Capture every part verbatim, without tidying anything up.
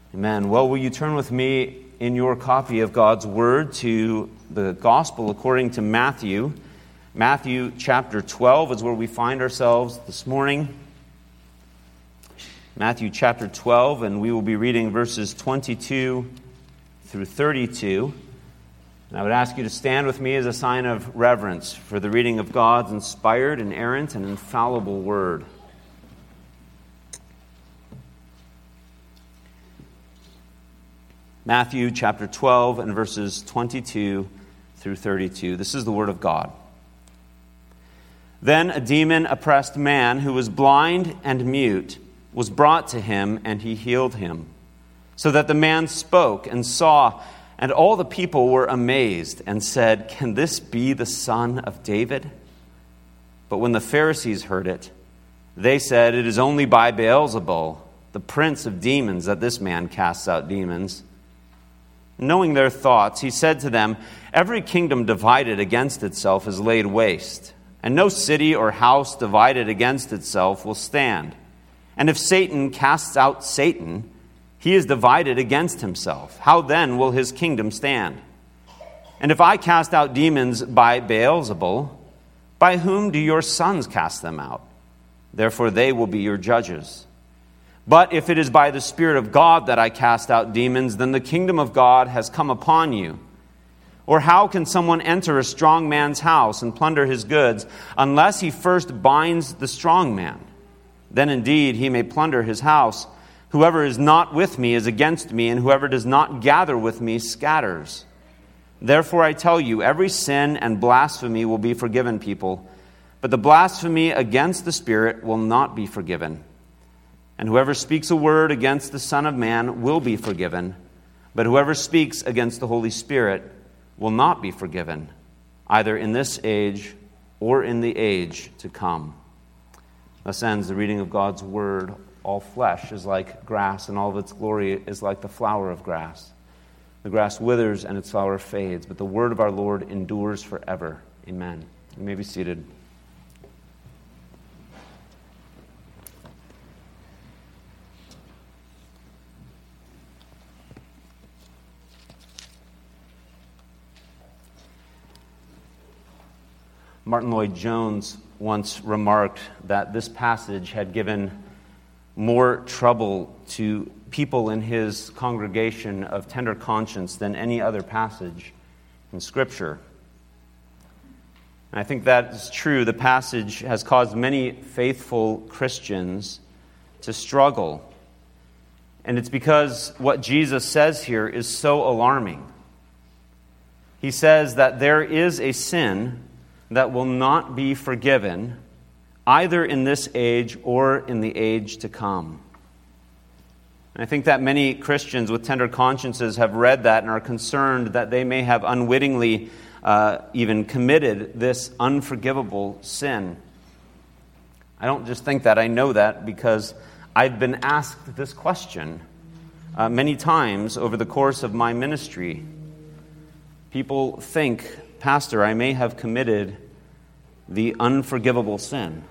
Amen. Well, will you turn with me in your copy of God's Word to the Gospel according to Matthew. Matthew chapter twelve is where we find ourselves this morning. Matthew chapter twelve, and we will be reading verses twenty-two through thirty-two. And I would ask you to stand with me as a sign of reverence for the reading of God's inspired, inerrant, and infallible Word. Matthew chapter twelve and verses twenty-two through thirty-two. This is the Word of God. Then a demon-oppressed man who was blind and mute was brought to him, and he healed him, so that the man spoke and saw, and all the people were amazed and said, "Can this be the son of David?" But when the Pharisees heard it, they said, "It is only by Beelzebul, the prince of demons, that this man casts out demons." Knowing their thoughts, he said to them, "Every kingdom divided against itself is laid waste, and no city or house divided against itself will stand. And if Satan casts out Satan, he is divided against himself. How then will his kingdom stand? And if I cast out demons by Beelzebul, by whom do your sons cast them out? Therefore they will be your judges. But if it is by the Spirit of God that I cast out demons, then the kingdom of God has come upon you. Or how can someone enter a strong man's house and plunder his goods unless he first binds the strong man? Then indeed he may plunder his house. Whoever is not with me is against me, and whoever does not gather with me scatters. Therefore I tell you, every sin and blasphemy will be forgiven people, but the blasphemy against the Spirit will not be forgiven. And whoever speaks a word against the Son of Man will be forgiven, but whoever speaks against the Holy Spirit will not be forgiven, either in this age or in the age to come. Thus ends the reading of God's Word. All flesh is like grass, and all of its glory is like the flower of grass. The grass withers and its flower fades, but the word of our Lord endures forever. Amen. You may be seated. Martin Lloyd-Jones once remarked that this passage had given more trouble to people in his congregation of tender conscience than any other passage in Scripture. And I think that is true. The passage has caused many faithful Christians to struggle. And it's because what Jesus says here is so alarming. He says that there is a sin that will not be forgiven either in this age or in the age to come. And I think that many Christians with tender consciences have read that and are concerned that they may have unwittingly uh, even committed this unforgivable sin. I don't just think that, I know that because I've been asked this question uh, many times over the course of my ministry. People think, "Pastor, I may have committed the unforgivable sin."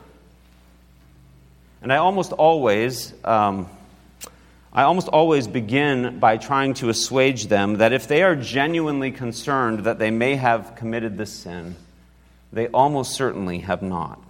And I almost always, um, I almost always begin by trying to assuage them that if they are genuinely concerned that they may have committed this sin, they almost certainly have not.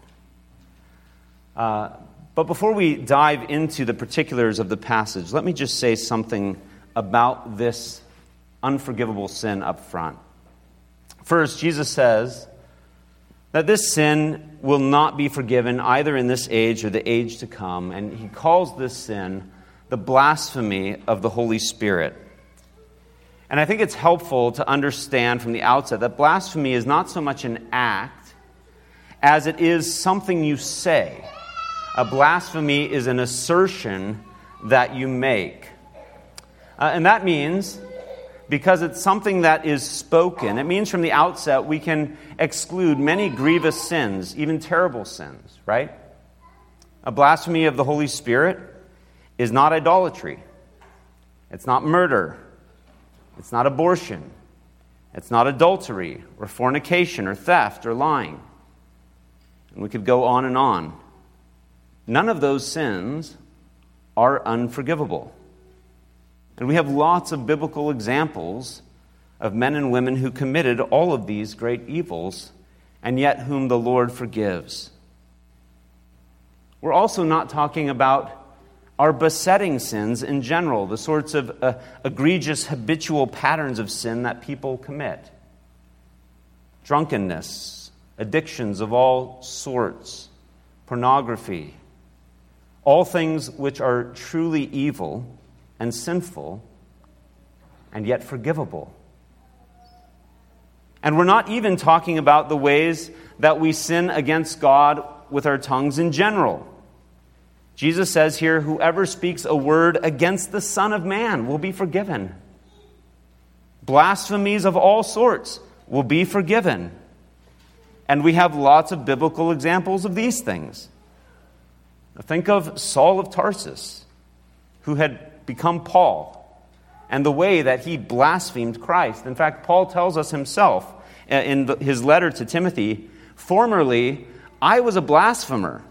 Uh, but before we dive into the particulars of the passage, let me just say something about this unforgivable sin up front. First, Jesus says that this sin will not be forgiven either in this age or the age to come. And he calls this sin the blasphemy of the Holy Spirit. And I think it's helpful to understand from the outset that blasphemy is not so much an act as it is something you say. A blasphemy is an assertion that you make. Uh, and that means, because it's something that is spoken, it means from the outset we can exclude many grievous sins, even terrible sins, right? A blasphemy of the Holy Spirit is not idolatry. It's not murder. It's not abortion. It's not adultery or fornication or theft or lying. And we could go on and on. None of those sins are unforgivable. And we have lots of biblical examples of men and women who committed all of these great evils, and yet whom the Lord forgives. We're also not talking about our besetting sins in general, the sorts of uh, egregious habitual patterns of sin that people commit. Drunkenness, addictions of all sorts, pornography, all things which are truly evil and sinful, and yet forgivable. And we're not even talking about the ways that we sin against God with our tongues in general. Jesus says here, whoever speaks a word against the Son of Man will be forgiven. Blasphemies of all sorts will be forgiven. And we have lots of biblical examples of these things. Think of Saul of Tarsus, who had become Paul, and the way that he blasphemed Christ. In fact, Paul tells us himself in his letter to Timothy, formerly, I was a blasphemer.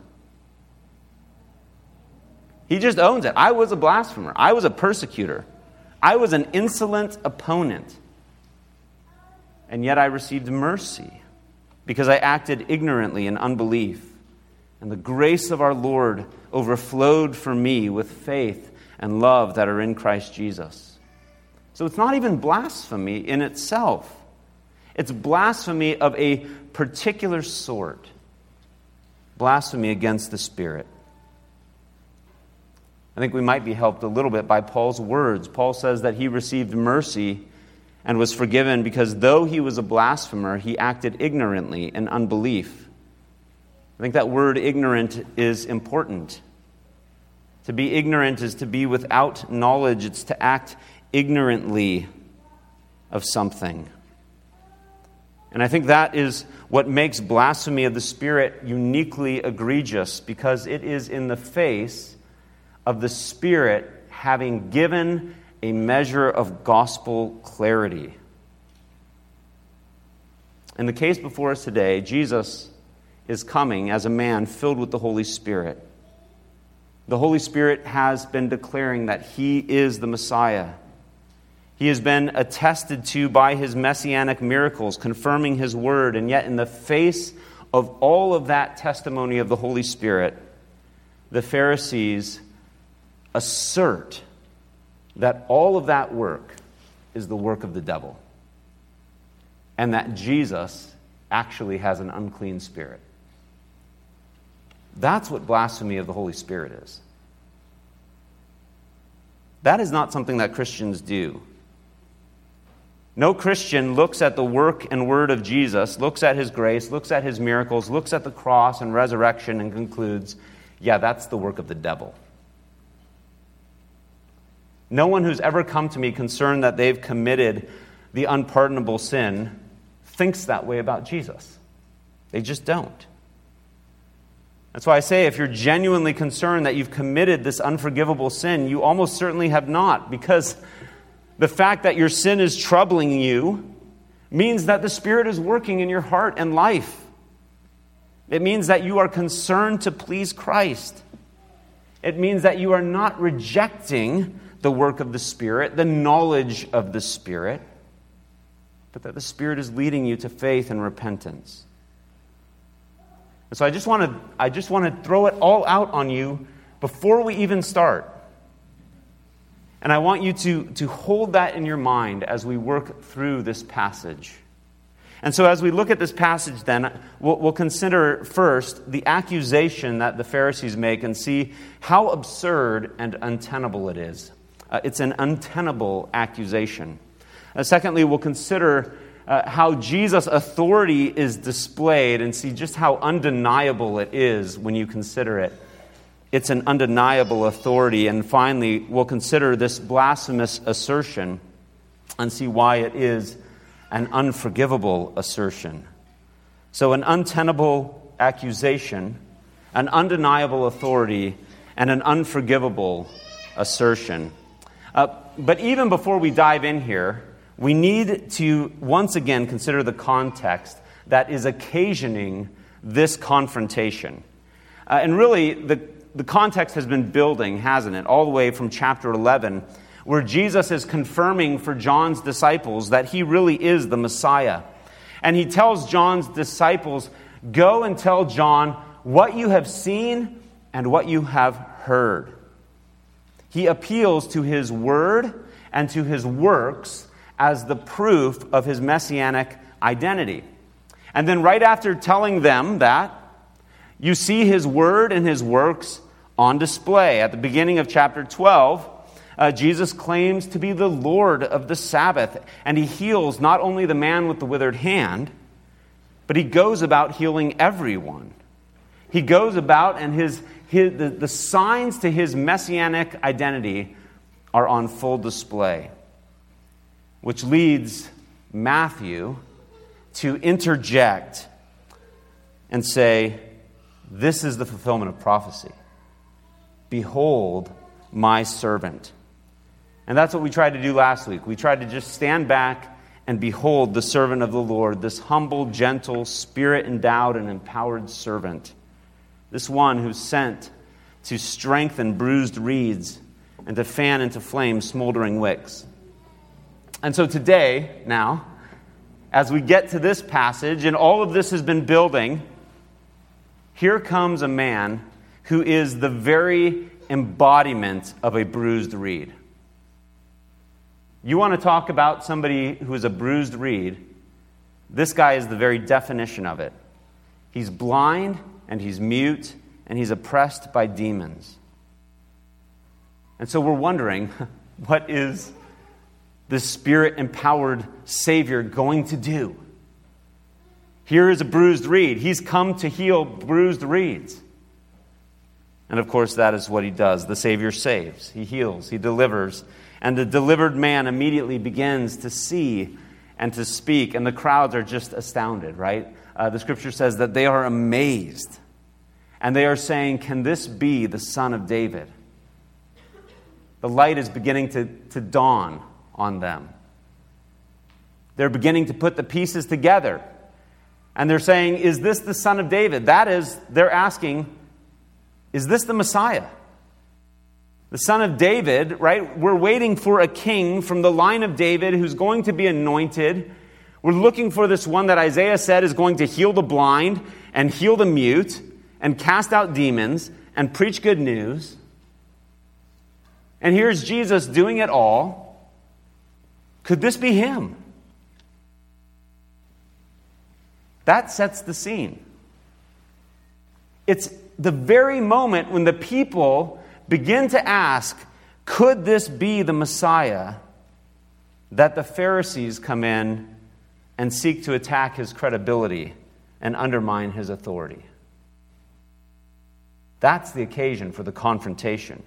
He just owns it. I was a blasphemer. I was a persecutor. I was an insolent opponent. And yet I received mercy because I acted ignorantly in unbelief. And the grace of our Lord overflowed for me with faith and love that are in Christ Jesus. So it's not even blasphemy in itself. It's blasphemy of a particular sort. Blasphemy against the Spirit. I think we might be helped a little bit by Paul's words. Paul says that he received mercy and was forgiven because though he was a blasphemer, he acted ignorantly in unbelief. I think that word ignorant is important. To be ignorant is to be without knowledge. It's to act ignorantly of something. And I think that is what makes blasphemy of the Spirit uniquely egregious, because it is in the face of the Spirit having given a measure of gospel clarity. In the case before us today, Jesus is coming as a man filled with the Holy Spirit. The Holy Spirit has been declaring that He is the Messiah. He has been attested to by His messianic miracles, confirming His word, and yet in the face of all of that testimony of the Holy Spirit, the Pharisees assert that all of that work is the work of the devil, and that Jesus actually has an unclean spirit. That's what blasphemy of the Holy Spirit is. That is not something that Christians do. No Christian looks at the work and word of Jesus, looks at His grace, looks at His miracles, looks at the cross and resurrection, and concludes, yeah, that's the work of the devil. No one who's ever come to me concerned that they've committed the unpardonable sin thinks that way about Jesus. They just don't. That's why I say if you're genuinely concerned that you've committed this unforgivable sin, you almost certainly have not, because the fact that your sin is troubling you means that the Spirit is working in your heart and life. It means that you are concerned to please Christ. It means that you are not rejecting the work of the Spirit, the knowledge of the Spirit, but that the Spirit is leading you to faith and repentance. And so I just want to I just want to throw it all out on you before we even start. And I want you to, to hold that in your mind as we work through this passage. And so as we look at this passage then, we'll, we'll consider first the accusation that the Pharisees make and see how absurd and untenable it is. Uh, it's an untenable accusation. Uh, secondly, we'll consider uh, how Jesus' authority is displayed and see just how undeniable it is when you consider it. It's an undeniable authority. And finally, we'll consider this blasphemous assertion and see why it is an unforgivable assertion. So an untenable accusation, an undeniable authority, and an unforgivable assertion. Uh, but even before we dive in here, we need to once again consider the context that is occasioning this confrontation. Uh, and really, the, the context has been building, hasn't it, all the way from chapter eleven, where Jesus is confirming for John's disciples that he really is the Messiah. And he tells John's disciples, "Go and tell John what you have seen and what you have heard." He appeals to his word and to his works as the proof of his messianic identity. And then right after telling them that, you see his word and his works on display. At the beginning of chapter twelve, uh, Jesus claims to be the Lord of the Sabbath, and he heals not only the man with the withered hand, but he goes about healing everyone. He goes about, and his, his the, the signs to his messianic identity are on full display, which leads Matthew to interject and say, "This is the fulfillment of prophecy. Behold my servant." And that's what we tried to do last week. We tried to just stand back and behold the servant of the Lord, this humble, gentle, spirit-endowed and empowered servant, this one who's sent to strengthen bruised reeds and to fan into flame smoldering wicks. And so today, now, as we get to this passage, and all of this has been building, here comes a man who is the very embodiment of a bruised reed. You want to talk about somebody who is a bruised reed, this guy is the very definition of it. He's blind, and he's mute, and he's oppressed by demons. And so we're wondering, what is this Spirit-empowered Savior going to do? Here is a bruised reed. He's come to heal bruised reeds. And of course, that is what he does. The Savior saves. He heals. He delivers. And the delivered man immediately begins to see and to speak. And the crowds are just astounded, right? Uh, the Scripture says that they are amazed. And they are saying, "Can this be the Son of David?" The light is beginning to, to dawn on them. They're beginning to put the pieces together. And they're saying, "Is this the Son of David?" That is, they're asking, is this the Messiah? The Son of David, right? We're waiting for a king from the line of David who's going to be anointed. We're looking for this one that Isaiah said is going to heal the blind and heal the mute and cast out demons and preach good news. And here's Jesus doing it all. Could this be him? That sets the scene. It's the very moment when the people begin to ask, could this be the Messiah, that the Pharisees come in and seek to attack his credibility and undermine his authority. That's the occasion for the confrontation.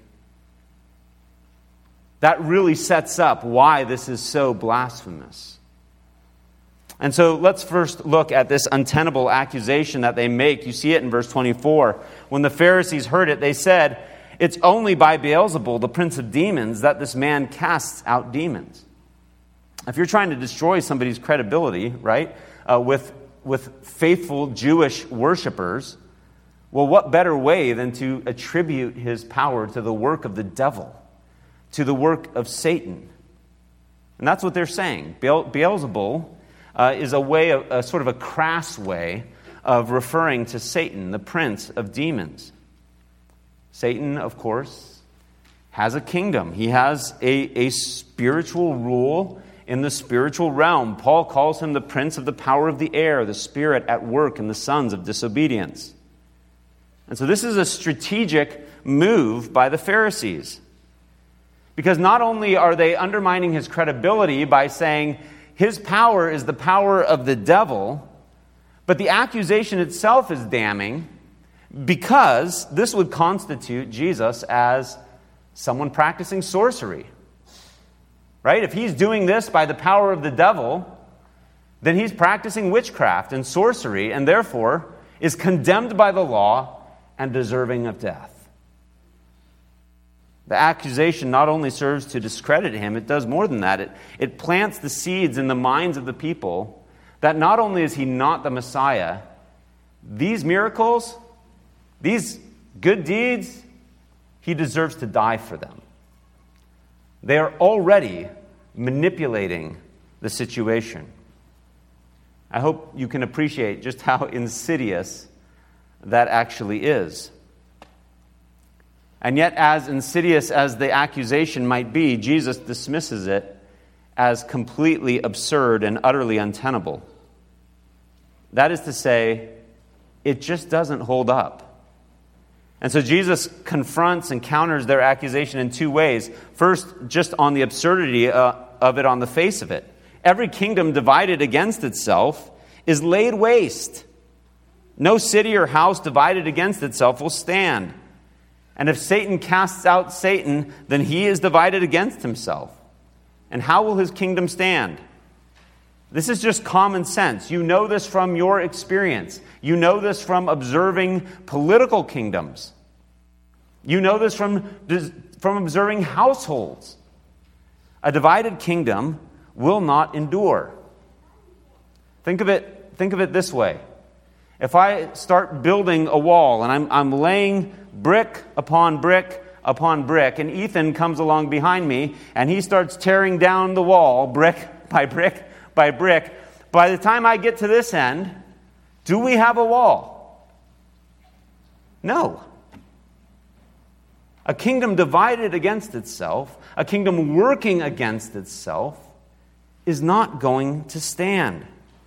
That really sets up why this is so blasphemous. And so let's first look at this untenable accusation that they make. You see it in verse twenty-four. When the Pharisees heard it, they said, "It's only by Beelzebul, the prince of demons, that this man casts out demons." If you're trying to destroy somebody's credibility, right, uh, with, with faithful Jewish worshipers, well, what better way than to attribute his power to the work of the devil, to the work of Satan? And that's what they're saying. Beel- Beelzebul uh, is a way, of, a sort of a crass way of referring to Satan, the prince of demons. Satan, of course, has a kingdom. He has a, a spiritual rule in the spiritual realm. Paul calls him the prince of the power of the air, the spirit at work in the sons of disobedience. And so this is a strategic move by the Pharisees. Because not only are they undermining his credibility by saying his power is the power of the devil, but the accusation itself is damning, because this would constitute Jesus as someone practicing sorcery. Right? If he's doing this by the power of the devil, then he's practicing witchcraft and sorcery, and therefore is condemned by the law and deserving of death. The accusation not only serves to discredit him, it does more than that. It, it plants the seeds in the minds of the people that not only is he not the Messiah, these miracles, these good deeds, he deserves to die for them. They are already manipulating the situation. I hope you can appreciate just how insidious that actually is. And yet, as insidious as the accusation might be, Jesus dismisses it as completely absurd and utterly untenable. That is to say, it just doesn't hold up. And so Jesus confronts and counters their accusation in two ways. First, just on the absurdity uh, of it on the face of it. Every kingdom divided against itself is laid waste. No city or house divided against itself will stand. And if Satan casts out Satan, then he is divided against himself. And how will his kingdom stand? This is just common sense. You know this from your experience. You know this from observing political kingdoms. You know this from, from observing households. A divided kingdom will not endure. Think of it, think of it this way. If I start building a wall and I'm, I'm laying brick upon brick upon brick, and Ethan comes along behind me and he starts tearing down the wall brick by brick by brick, by the time I get to this end, do we have a wall? No. A kingdom divided against itself, a kingdom working against itself, is not going to stand.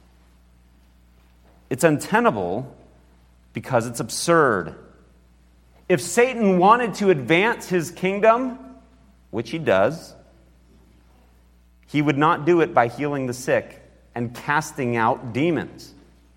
It's untenable because it's absurd. If Satan wanted to advance his kingdom, which he does, he would not do it by healing the sick and casting out demons.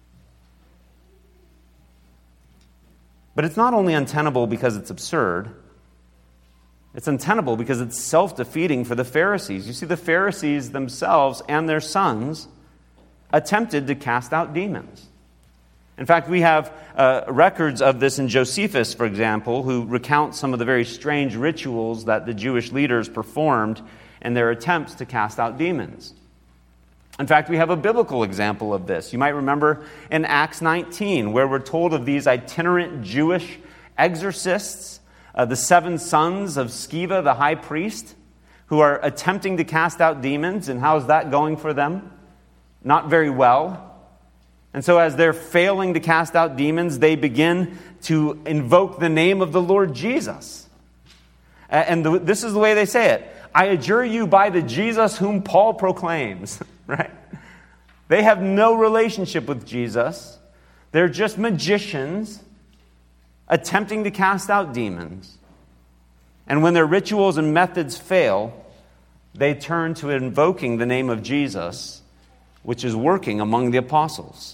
But it's not only untenable because it's absurd, it's untenable because it's self-defeating for the Pharisees. You see, the Pharisees themselves and their sons attempted to cast out demons. In fact, we have uh, records of this in Josephus, for example, who recounts some of the very strange rituals that the Jewish leaders performed in their attempts to cast out demons. In fact, we have a biblical example of this. You might remember in Acts nineteen, where we're told of these itinerant Jewish exorcists, uh, the seven sons of Sceva, the high priest, who are attempting to cast out demons. And how's that going for them? Not very well. And so as they're failing to cast out demons, they begin to invoke the name of the Lord Jesus. And the, this is the way they say it. I adjure you by the Jesus whom Paul proclaims. Right? They have no relationship with Jesus. They're just magicians attempting to cast out demons. And when their rituals and methods fail, they turn to invoking the name of Jesus, which is working among the apostles.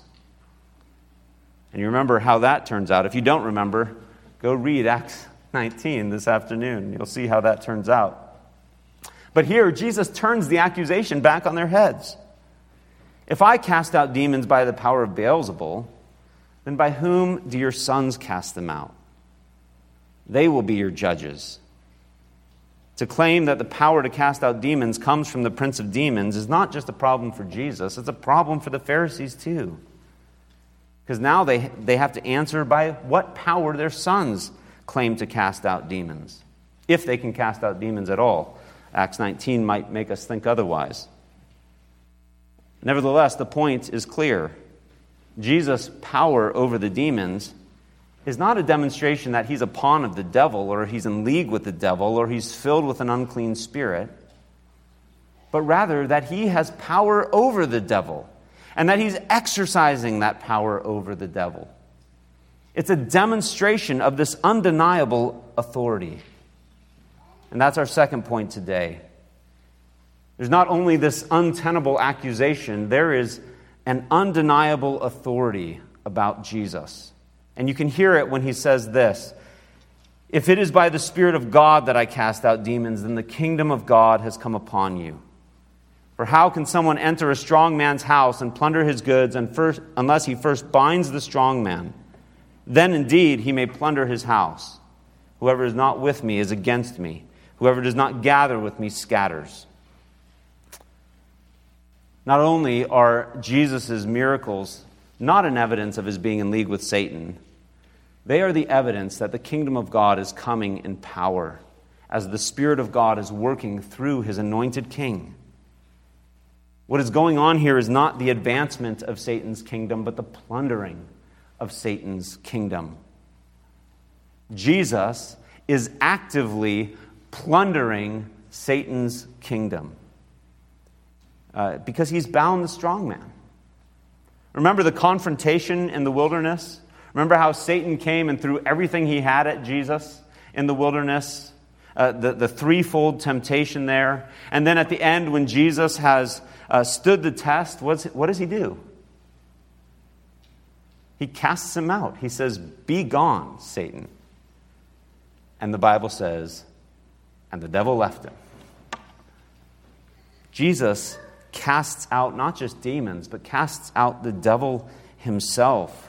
And you remember how that turns out. If you don't remember, go read Acts nineteen this afternoon. You'll see how that turns out. But here, Jesus turns the accusation back on their heads. If I cast out demons by the power of Beelzebul, then by whom do your sons cast them out? They will be your judges. To claim that the power to cast out demons comes from the prince of demons is not just a problem for Jesus, it's a problem for the Pharisees too. Because now they, they have to answer by what power their sons claim to cast out demons. If they can cast out demons at all. Acts nineteen might make us think otherwise. Nevertheless, the point is clear. Jesus' power over the demons is not a demonstration that he's a pawn of the devil, or he's in league with the devil, or he's filled with an unclean spirit, but rather that he has power over the devil, and that he's exercising that power over the devil. It's a demonstration of this undeniable authority. And that's our second point today. There's not only this untenable accusation, there is an undeniable authority about Jesus. And you can hear it when he says this: if it is by the Spirit of God that I cast out demons, then the kingdom of God has come upon you. For how can someone enter a strong man's house and plunder his goods and first, unless he first binds the strong man? Then indeed he may plunder his house. Whoever is not with me is against me. Whoever does not gather with me scatters. Not only are Jesus' miracles not an evidence of his being in league with Satan, they are the evidence that the kingdom of God is coming in power as the Spirit of God is working through his anointed king. What is going on here is not the advancement of Satan's kingdom, but the plundering of Satan's kingdom. Jesus is actively plundering Satan's kingdom uh, because he's bound the strong man. Remember the confrontation in the wilderness? Remember how Satan came and threw everything he had at Jesus in the wilderness? Uh, the, the threefold temptation there. And then at the end, when Jesus has uh, stood the test, what's, what does he do? He casts him out. He says, "Be gone, Satan." And the Bible says, and the devil left him. Jesus casts out not just demons, but casts out the devil himself.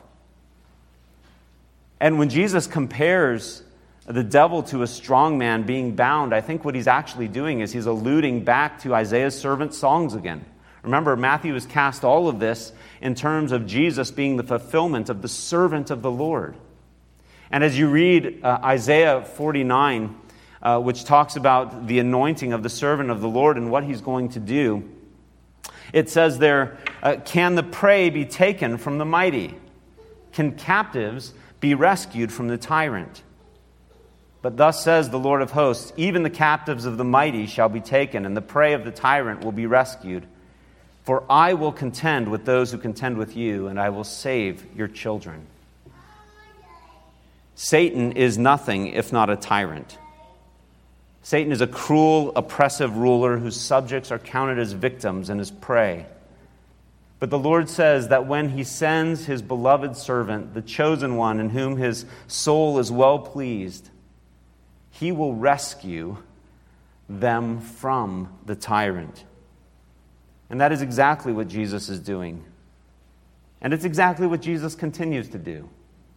And when Jesus compares the devil to a strong man being bound, I think what he's actually doing is he's alluding back to Isaiah's servant songs again. Remember, Matthew has cast all of this in terms of Jesus being the fulfillment of the servant of the Lord. And as you read uh, Isaiah forty-nine, uh, which talks about the anointing of the servant of the Lord and what he's going to do, it says there, uh, "Can the prey be taken from the mighty? Can captives be rescued from the tyrant? But thus says the Lord of hosts, even the captives of the mighty shall be taken, and the prey of the tyrant will be rescued. For I will contend with those who contend with you, and I will save your children." Satan is nothing if not a tyrant. Satan is a cruel, oppressive ruler whose subjects are counted as victims and as prey. But the Lord says that when he sends his beloved servant, the chosen one in whom his soul is well pleased, he will rescue them from the tyrant. And that is exactly what Jesus is doing. And it's exactly what Jesus continues to do.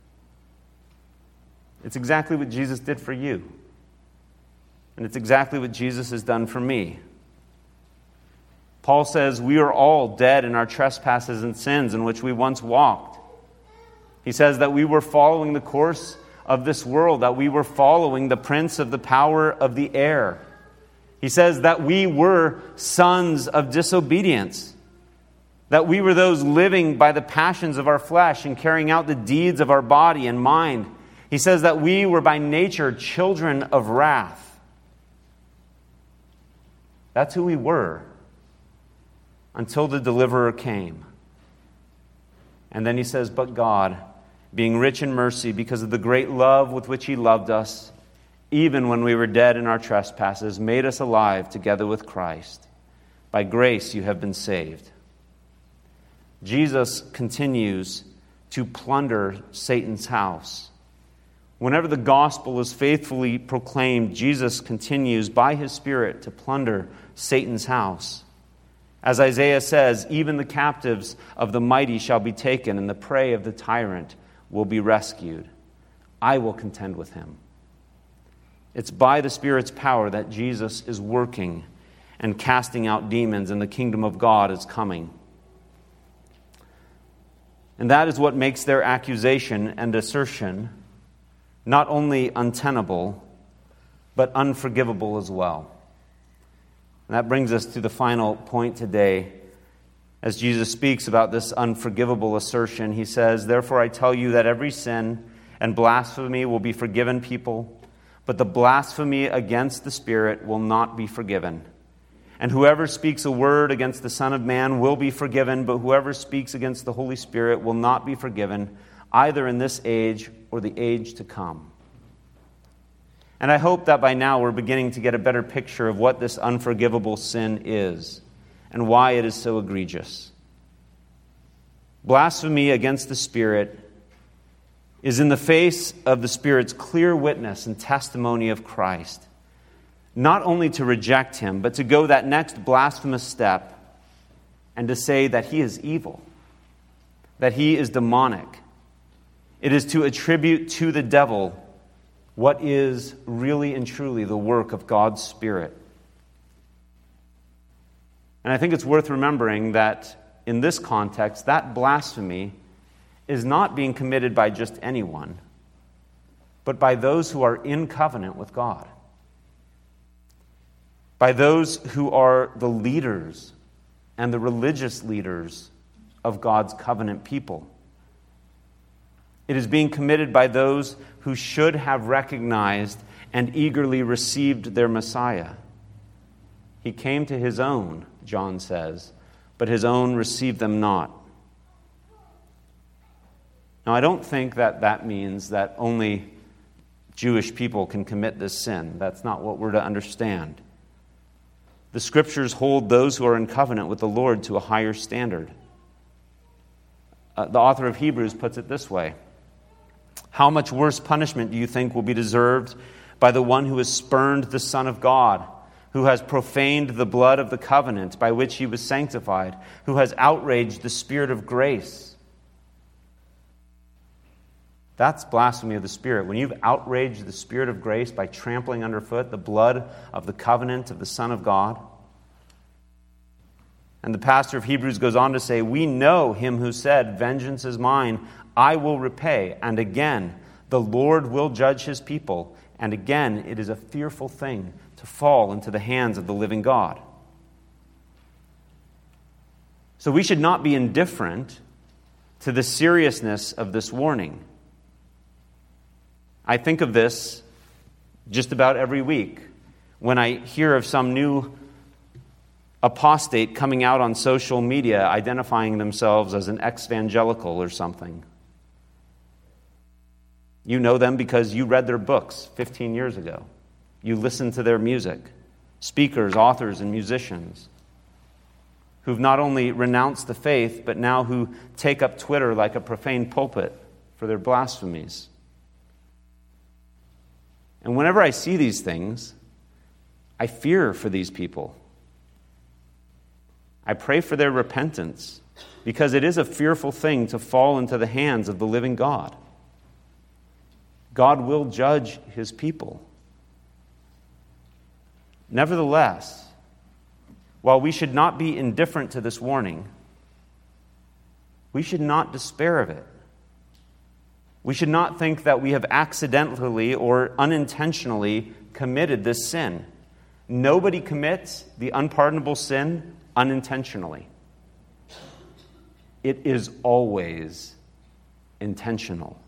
It's exactly what Jesus did for you. And it's exactly what Jesus has done for me. Paul says, "We are all dead in our trespasses and sins in which we once walked." He says that we were following the course of this world, that we were following the prince of the power of the air. He says that we were sons of disobedience, that we were those living by the passions of our flesh and carrying out the deeds of our body and mind. He says that we were by nature children of wrath. That's who we were until the deliverer came. And then he says, "But God, being rich in mercy, because of the great love with which he loved us, even when we were dead in our trespasses, made us alive together with Christ. By grace you have been saved." Jesus continues to plunder Satan's house. Whenever the gospel is faithfully proclaimed, Jesus continues by his Spirit to plunder Satan's house. As Isaiah says, "Even the captives of the mighty shall be taken, and the prey of the tyrant will be rescued. I will contend with him." It's by the Spirit's power that Jesus is working and casting out demons, and the kingdom of God is coming. And that is what makes their accusation and assertion not only untenable, but unforgivable as well. And that brings us to the final point today. As Jesus speaks about this unforgivable assertion, he says, "Therefore I tell you that every sin and blasphemy will be forgiven people, but the blasphemy against the Spirit will not be forgiven. And whoever speaks a word against the Son of Man will be forgiven, but whoever speaks against the Holy Spirit will not be forgiven, either in this age or the age to come." And I hope that by now we're beginning to get a better picture of what this unforgivable sin is and why it is so egregious. Blasphemy against the Spirit is in the face of the Spirit's clear witness and testimony of Christ, not only to reject him, but to go that next blasphemous step and to say that he is evil, that he is demonic. It is to attribute to the devil what is really and truly the work of God's Spirit. And I think it's worth remembering that in this context, that blasphemy is not being committed by just anyone, but by those who are in covenant with God. by those who are the leaders and the religious leaders of God's covenant people. It is being committed by those who should have recognized and eagerly received their Messiah. He came to his own, John says, but his own received them not. Now, I don't think that that means that only Jewish people can commit this sin. That's not what we're to understand. The Scriptures hold those who are in covenant with the Lord to a higher standard. Uh, the author of Hebrews puts it this way: how much worse punishment do you think will be deserved by the one who has spurned the Son of God, who has profaned the blood of the covenant by which he was sanctified, who has outraged the Spirit of grace? That's blasphemy of the Spirit. When you've outraged the Spirit of grace by trampling underfoot the blood of the covenant of the Son of God. And the pastor of Hebrews goes on to say, we know him who said, vengeance is mine, I will repay. And again, the Lord will judge his people. And again, it is a fearful thing to fall into the hands of the living God. So we should not be indifferent to the seriousness of this warning. I think of this just about every week when I hear of some new apostate coming out on social media identifying themselves as an ex-evangelical or something. You know them because you read their books fifteen years ago. You listened to their music. Speakers, authors, and musicians who've not only renounced the faith, but now who take up Twitter like a profane pulpit for their blasphemies. And whenever I see these things, I fear for these people. I pray for their repentance, because it is a fearful thing to fall into the hands of the living God. God will judge his people. Nevertheless, while we should not be indifferent to this warning, we should not despair of it. We should not think that we have accidentally or unintentionally committed this sin. Nobody commits the unpardonable sin unintentionally. It is always intentional.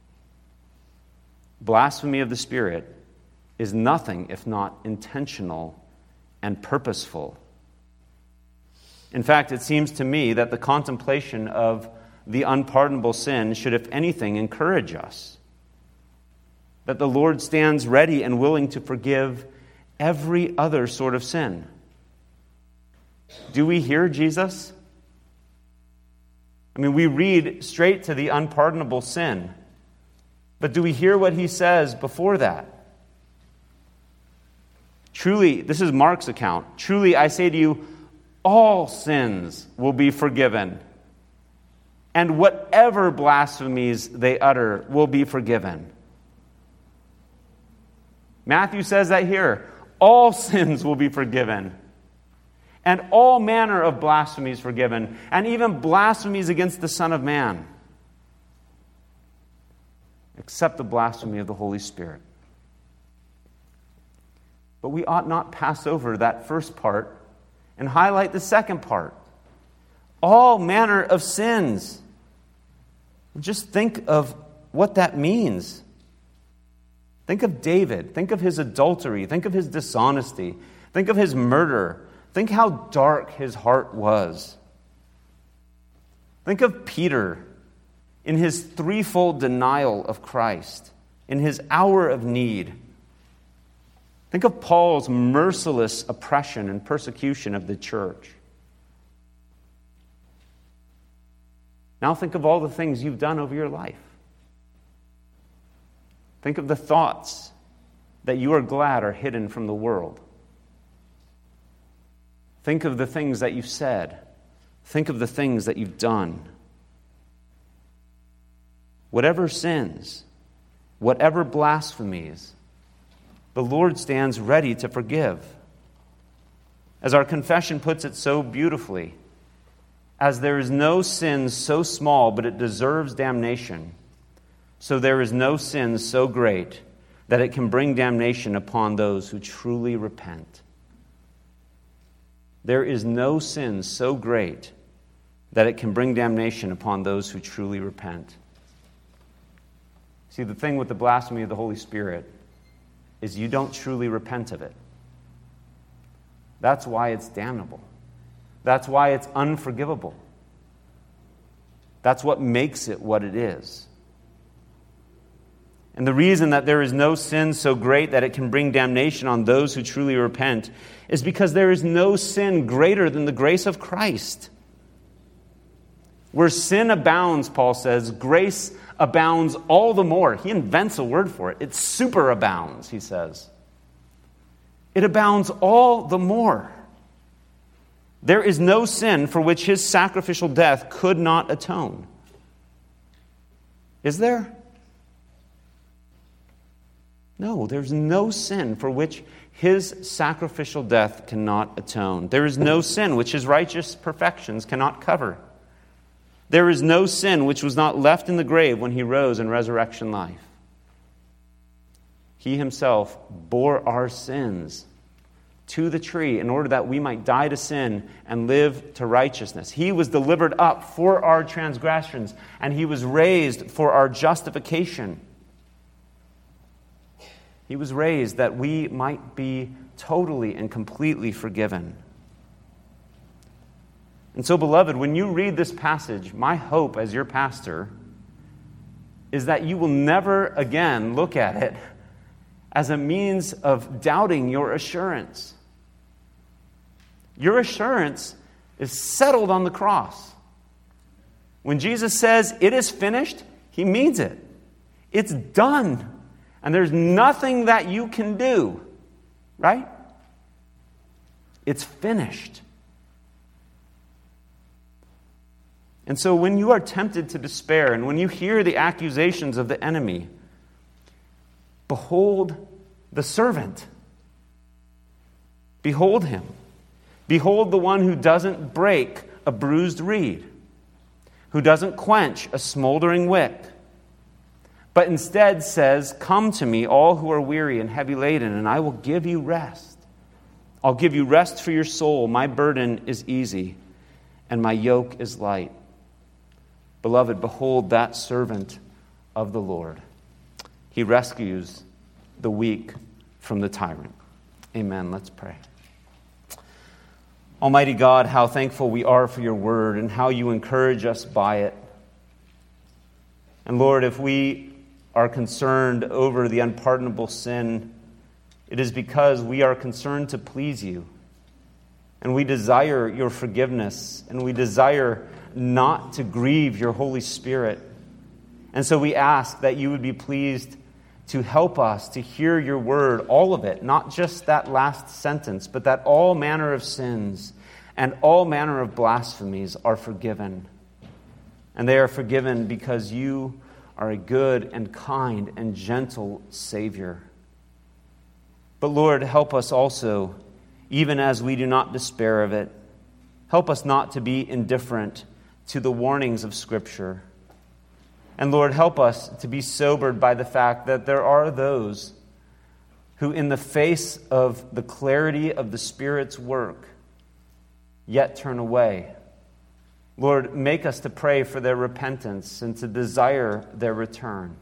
Blasphemy of the Spirit is nothing if not intentional and purposeful. In fact, it seems to me that the contemplation of the unpardonable sin should, if anything, encourage us. That the Lord stands ready and willing to forgive every other sort of sin. Do we hear Jesus? I mean, we read straight to the unpardonable sin. But do we hear what he says before that? Truly, this is Mark's account. Truly, I say to you, all sins will be forgiven. And whatever blasphemies they utter will be forgiven. Matthew says that here. All sins will be forgiven. And all manner of blasphemies forgiven. And even blasphemies against the Son of Man. Except the blasphemy of the Holy Spirit. But we ought not pass over that first part and highlight the second part. All manner of sins. Just think of what that means. Think of David. Think of his adultery. Think of his dishonesty. Think of his murder. Think how dark his heart was. Think of Peter in his threefold denial of Christ, in his hour of need. Think of Paul's merciless oppression and persecution of the church. Now think of all the things you've done over your life. Think of the thoughts that you are glad are hidden from the world. Think of the things that you've said. Think of the things that you've done. Whatever sins, whatever blasphemies, the Lord stands ready to forgive. As our confession puts it so beautifully, as there is no sin so small, but it deserves damnation, so there is no sin so great that it can bring damnation upon those who truly repent. There is no sin so great that it can bring damnation upon those who truly repent. See, the thing with the blasphemy of the Holy Spirit is you don't truly repent of it. That's why it's damnable. That's why it's unforgivable. That's what makes it what it is. And the reason that there is no sin so great that it can bring damnation on those who truly repent is because there is no sin greater than the grace of Christ. Where sin abounds, Paul says, grace abounds all the more. He invents a word for it. It superabounds, he says. It abounds all the more. There is no sin for which his sacrificial death could not atone. Is there? No, there's no sin for which his sacrificial death cannot atone. There is no sin which his righteous perfections cannot cover. There is no sin which was not left in the grave when he rose in resurrection life. He himself bore our sins to the tree in order that we might die to sin and live to righteousness. He was delivered up for our transgressions, and he was raised for our justification. He was raised that we might be totally and completely forgiven. And so, beloved, when you read this passage, my hope as your pastor is that you will never again look at it as a means of doubting your assurance. Your assurance is settled on the cross. When Jesus says, "It is finished," he means it. It's done. And there's nothing that you can do, right? It's finished. And so when you are tempted to despair, and when you hear the accusations of the enemy, behold the servant. Behold him. Behold the one who doesn't break a bruised reed, who doesn't quench a smoldering wick, but instead says, "Come to me, all who are weary and heavy laden, and I will give you rest. I'll give you rest for your soul. My burden is easy, and my yoke is light." Beloved, behold that servant of the Lord. He rescues the weak from the tyrant. Amen. Let's pray. Almighty God, how thankful we are for your word and how you encourage us by it. And Lord, if we are concerned over the unpardonable sin, it is because we are concerned to please you. And we desire your forgiveness, and we desire not to grieve your Holy Spirit. And so we ask that you would be pleased to help us to hear your word, all of it, not just that last sentence, but that all manner of sins and all manner of blasphemies are forgiven. And they are forgiven because you are a good and kind and gentle Savior. But Lord, help us also, even as we do not despair of it, help us not to be indifferent to the warnings of Scripture. And Lord, help us to be sobered by the fact that there are those who, in the face of the clarity of the Spirit's work, yet turn away. Lord, make us to pray for their repentance and to desire their return,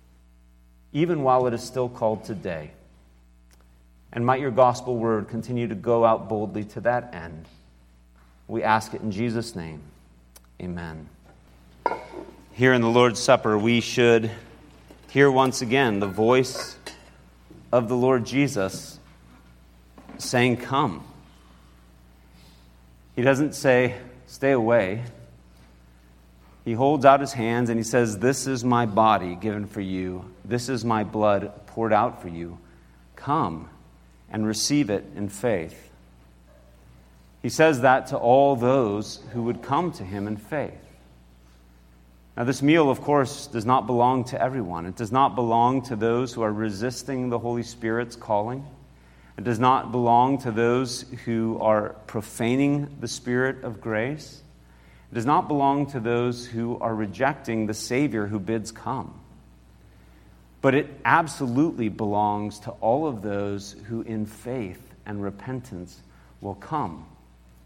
even while it is still called today. And might your gospel word continue to go out boldly to that end. We ask it in Jesus' name. Amen. Here in the Lord's Supper, we should hear once again the voice of the Lord Jesus saying, "Come." He doesn't say, "Stay away." He holds out his hands and he says, "This is my body given for you. This is my blood poured out for you. Come and receive it in faith." He says that to all those who would come to him in faith. Now, this meal, of course, does not belong to everyone. It does not belong to those who are resisting the Holy Spirit's calling. It does not belong to those who are profaning the Spirit of grace. It does not belong to those who are rejecting the Savior who bids come. But it absolutely belongs to all of those who in faith and repentance will come.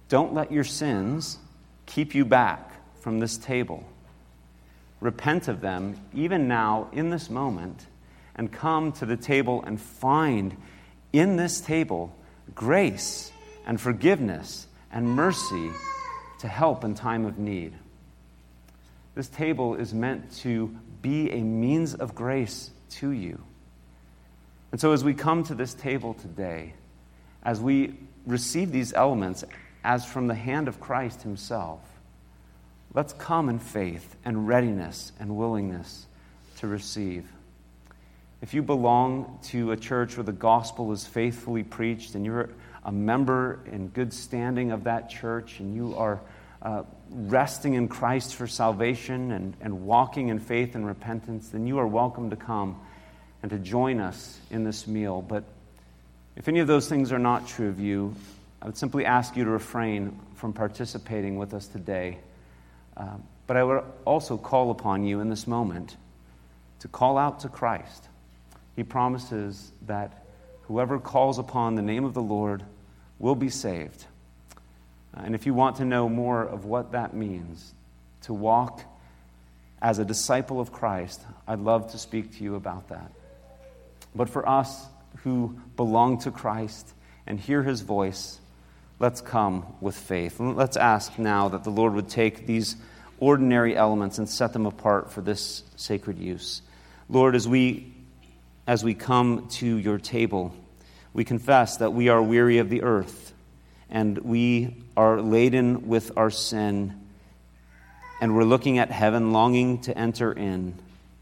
Don't let your sins keep you back from this table. Repent of them even now in this moment and come to the table and find in this table grace and forgiveness and mercy to help in time of need. This table is meant to be a means of grace to you. And so as we come to this table today, as we receive these elements as from the hand of Christ himself, let's come in faith and readiness and willingness to receive. If you belong to a church where the gospel is faithfully preached and you're a member in good standing of that church and you are uh, resting in Christ for salvation and, and walking in faith and repentance, then you are welcome to come and to join us in this meal. But if any of those things are not true of you, I would simply ask you to refrain from participating with us today. Uh, but I would also call upon you in this moment to call out to Christ. He promises that whoever calls upon the name of the Lord will be saved. Uh, and if you want to know more of what that means, to walk as a disciple of Christ, I'd love to speak to you about that. But for us who belong to Christ and hear his voice, let's come with faith. And let's ask now that the Lord would take these ordinary elements and set them apart for this sacred use. Lord, as we as we come to your table, we confess that we are weary of the earth and we are laden with our sin, and we're looking at heaven, longing to enter in.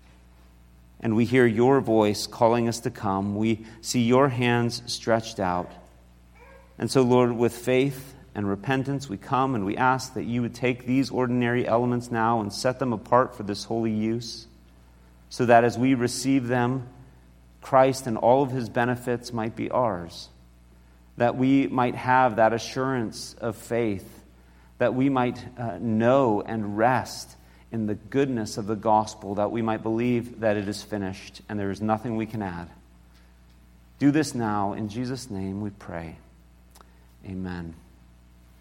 And we hear your voice calling us to come. We see your hands stretched out. And so, Lord, with faith and repentance, we come and we ask that you would take these ordinary elements now and set them apart for this holy use, so that as we receive them, Christ and all of his benefits might be ours, that we might have that assurance of faith, that we might uh, know and rest in the goodness of the gospel, that we might believe that it is finished and there is nothing we can add. Do this now. In Jesus' name we pray. Amen.